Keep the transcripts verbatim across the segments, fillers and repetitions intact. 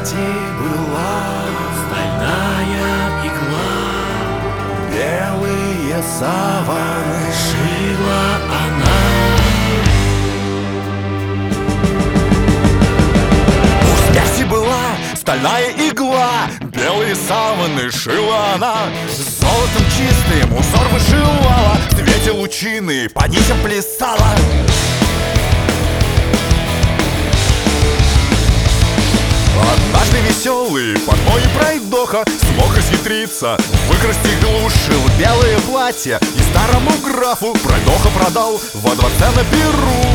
смерти была стальная игла, белые саваны шила она. У смерти была стальная игла, белые саваны шила она. Золотом чистым узор вышивала, в свете лучины по нитям плясала. Однажды веселый подмой пройдоха смог исхитриться, выкрасть и глушил белое платье, и старому графу пройдоха продал во дворце на Перу.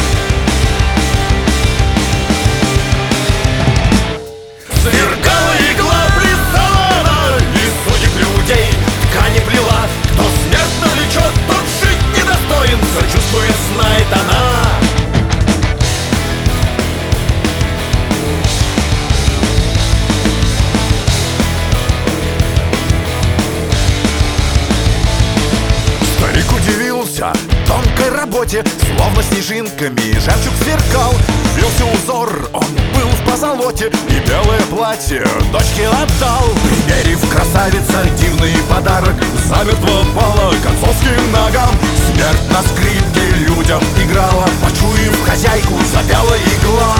Сверкала игла, плясала она, и судеб людей ткани плела. Кто смертно влечет, тот жить недостоин, все чувствует, знает она. Старик удивился тонкой работе, словно снежинками жемчуг сверкал. Вился узор, он был в позолоте, и белое платье дочке отдал. Примерив красавица дивный подарок, замертво пала к отцовским ногам. Смерть на скрипке людям играла, почуяв хозяйку, запела игла.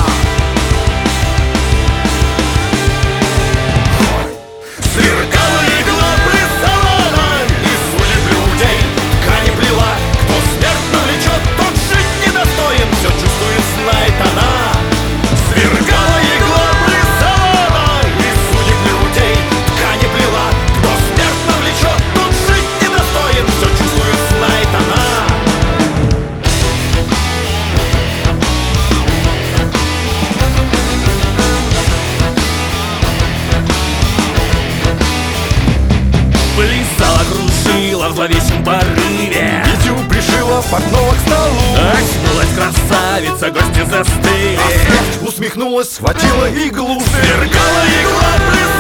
Сверкала игла, плясала она, и судеб людей ткани плела. Кто смертно влечет, тот жить недостоин, все чувствует, знает она. Сверкала игла, плясала она, и судеб людей ткани плела. Кто смертно влечет, тот жить недостоин, все чувствует, знает она. Плясала, кружила в зловещем порыве, Нитью пришила портного к столу. очнулась красавица, гости застыли. А смерть усмехнулась, схватила иглу. Сверкала игла, плясала